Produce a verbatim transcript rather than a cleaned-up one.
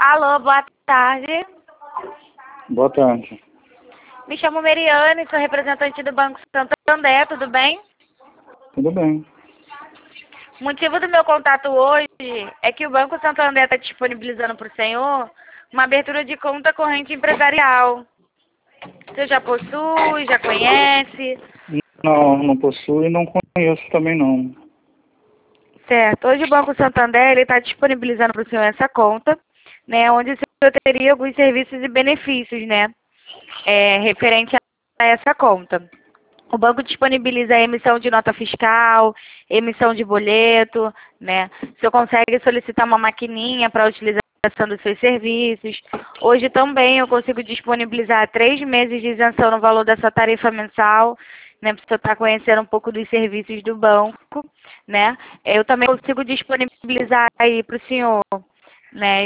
Alô, boa tarde. Boa tarde. Me chamo Meriane, sou representante do Banco Santander, tudo bem? Tudo bem. O motivo do meu contato hoje é que o Banco Santander está disponibilizando para o senhor uma abertura de conta corrente empresarial. Você já possui, já conhece? Não, não possuo e não conheço também não. Certo. Hoje o Banco Santander está disponibilizando para o senhor essa conta, né, onde o senhor teria alguns serviços e benefícios, né, é, referente a essa conta. O banco disponibiliza a emissão de nota fiscal, emissão de boleto, né? O senhor consegue solicitar uma maquininha para a utilização dos seus serviços. Hoje também eu consigo disponibilizar três meses de isenção no valor dessa tarifa mensal, né? Para o senhor estar conhecendo um pouco dos serviços do banco, né? Eu também consigo disponibilizar aí para o senhor, né?